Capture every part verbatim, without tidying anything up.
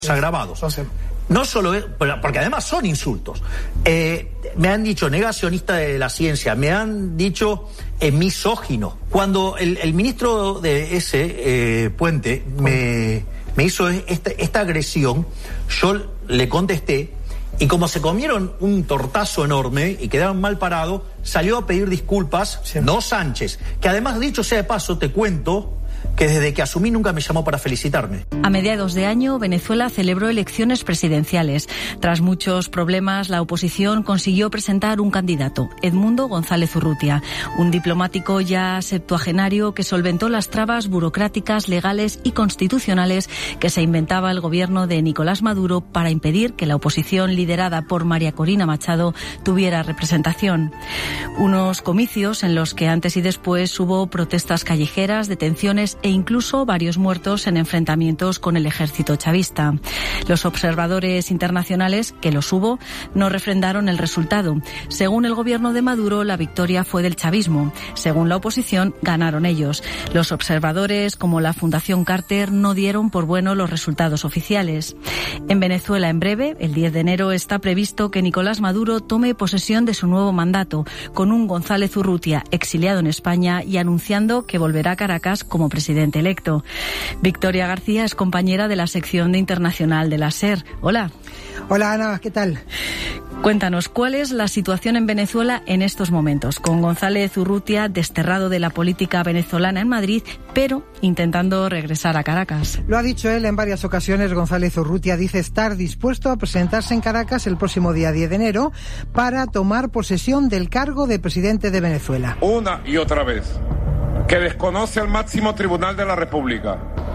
agravados. No solo es, porque además son insultos. Eh, me han dicho negacionista de la ciencia, me han dicho eh, misógino. Cuando el, el ministro de ese, eh, Puente, me, me hizo esta, esta agresión, yo le contesté, y como se comieron un tortazo enorme y quedaron mal parados, salió a pedir disculpas, sí. no Sánchez, que además, dicho sea de paso, te cuento que desde que asumí nunca me llamó para felicitarme. A mediados de año, Venezuela celebró elecciones presidenciales. Tras muchos problemas, la oposición consiguió presentar un candidato, Edmundo González Urrutia, un diplomático ya septuagenario que solventó las trabas burocráticas, legales y constitucionales que se inventaba el gobierno de Nicolás Maduro para impedir que la oposición liderada por María Corina Machado tuviera representación. Unos comicios en los que antes y después hubo protestas callejeras, detenciones e incluso varios muertos en enfrentamientos con el ejército chavista. Los observadores internacionales, que los hubo, no refrendaron el resultado. Según el gobierno de Maduro, la victoria fue del chavismo. Según la oposición, ganaron ellos. Los observadores, como la Fundación Carter, no dieron por bueno los resultados oficiales. En Venezuela, en breve, el diez de enero, está previsto que Nicolás Maduro tome posesión de su nuevo mandato, con un González Urrutia exiliado en España y anunciando que volverá a Caracas como presidente electo. Victoria García es compañera de la sección de internacional de la SER. Hola. Hola, Ana, ¿qué tal? Cuéntanos, ¿cuál es la situación en Venezuela en estos momentos? Con González Urrutia desterrado de la política venezolana en Madrid, pero intentando regresar a Caracas. Lo ha dicho él en varias ocasiones. González Urrutia dice estar dispuesto a presentarse en Caracas el próximo día diez de enero para tomar posesión del cargo de presidente de Venezuela. Una y otra vez, que desconoce al máximo tribunal de la República,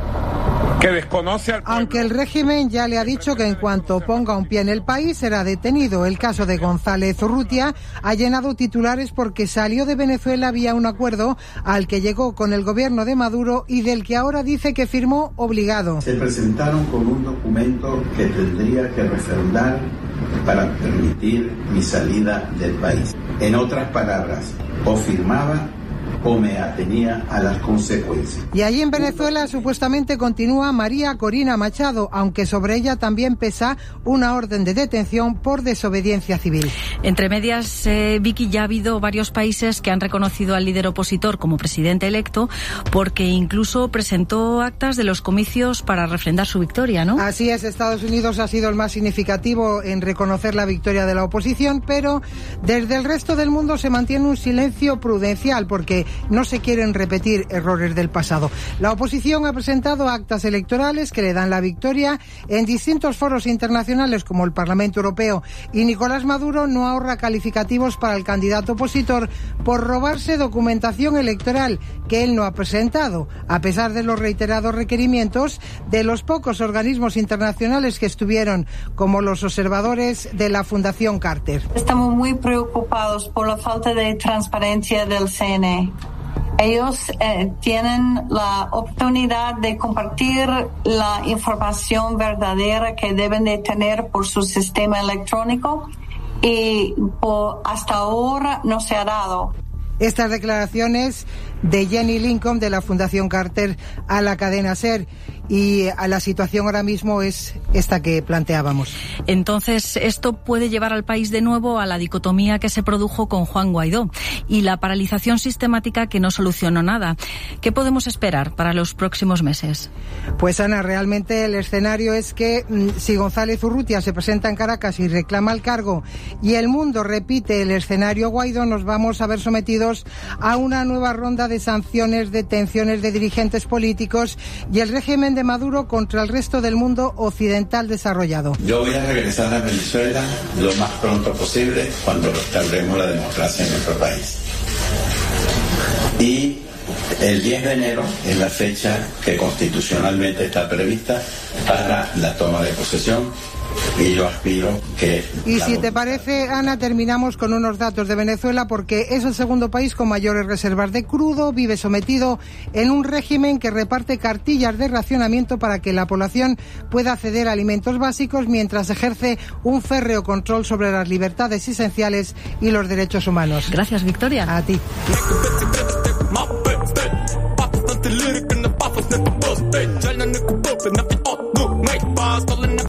que desconoce al pueblo. Aunque el régimen ya le ha dicho que en cuanto ponga un pie en el país será detenido. El caso de González Urrutia ha llenado titulares porque salió de Venezuela vía un acuerdo al que llegó con el gobierno de Maduro y del que ahora dice que firmó obligado. Se presentaron con un documento que tendría que refrendar para permitir mi salida del país. En otras palabras, o firmaba o me atenía a las consecuencias. Y allí en Venezuela supuestamente continúa María Corina Machado, aunque sobre ella también pesa una orden de detención por desobediencia civil. Entre medias, eh, Vicky, ya ha habido varios países que han reconocido al líder opositor como presidente electo porque incluso presentó actas de los comicios para refrendar su victoria, ¿no? Así es, Estados Unidos ha sido el más significativo en reconocer la victoria de la oposición, pero desde el resto del mundo se mantiene un silencio prudencial porque no se quieren repetir errores del pasado. La oposición ha presentado actas electorales que le dan la victoria en distintos foros internacionales como el Parlamento Europeo, y Nicolás Maduro no ahorra calificativos para el candidato opositor por robarse documentación electoral que él no ha presentado, a pesar de los reiterados requerimientos de los pocos organismos internacionales que estuvieron, como los observadores de la Fundación Carter. Estamos muy preocupados por la falta de transparencia del C N E. Ellos eh, tienen la oportunidad de compartir la información verdadera que deben de tener por su sistema electrónico y por, hasta ahora no se ha dado. Estas declaraciones de Jenny Lincoln de la Fundación Carter a la cadena SER, y a la situación ahora mismo es esta que planteábamos. Entonces, esto puede llevar al país de nuevo a la dicotomía que se produjo con Juan Guaidó y la paralización sistemática que no solucionó nada. ¿Qué podemos esperar para los próximos meses? Pues, Ana, realmente el escenario es que si González Urrutia se presenta en Caracas y reclama el cargo y el mundo repite el escenario Guaidó, nos vamos a ver sometidos a una nueva ronda de sanciones, detenciones de dirigentes políticos y el régimen de Maduro contra el resto del mundo occidental desarrollado. Yo voy a regresar a Venezuela lo más pronto posible cuando restauremos la democracia en nuestro país. Y el diez de enero es la fecha que constitucionalmente está prevista para la toma de posesión. Y yo aspiro que... Y si te parece, Ana, terminamos con unos datos de Venezuela, porque es el segundo país con mayores reservas de crudo, vive sometido en un régimen que reparte cartillas de racionamiento para que la población pueda acceder a alimentos básicos, mientras ejerce un férreo control sobre las libertades esenciales y los derechos humanos. Gracias, Victoria. A ti.